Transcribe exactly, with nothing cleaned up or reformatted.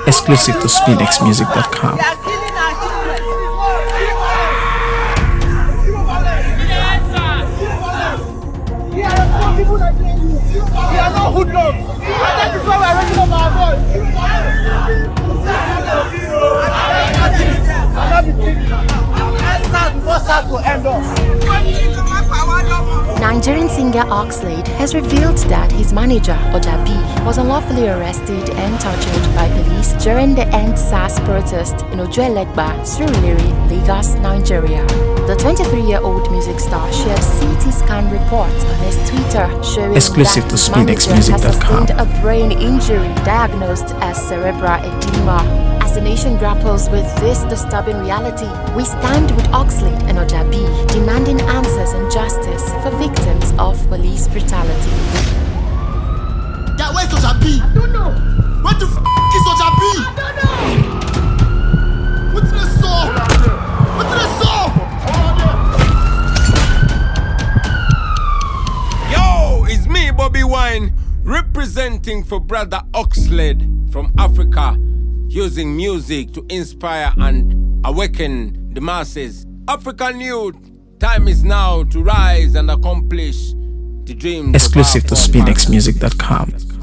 Exclusive to spin x music dot com. We are not hoodlums. That is why we are raising up our voice. Nigerian singer Oxlade has revealed that his manager, Ojabi, was unlawfully arrested and tortured by police during the End SARS protest in Ojuelegba, Surulere, Lagos, Nigeria. The twenty-three-year-old music star shared C T scan reports on his Twitter showing Exclusive that to his spin x manager music has dot com. sustained a brain injury diagnosed as cerebral edema. As the nation grapples with this disturbing reality, we stand with Oxlade and Ojabi, demanding answers and justice for victims of police brutality. Yeah, where's Ojabi? I don't know. What the f*** is Ojabi? I don't know. What's the song? What's the song? Yo, it's me, Bobby Wine, representing for brother Oxlade from Africa, using music to inspire and awaken the masses. African youth, time is now to rise and accomplish the dreams. Exclusive to spin x music dot com.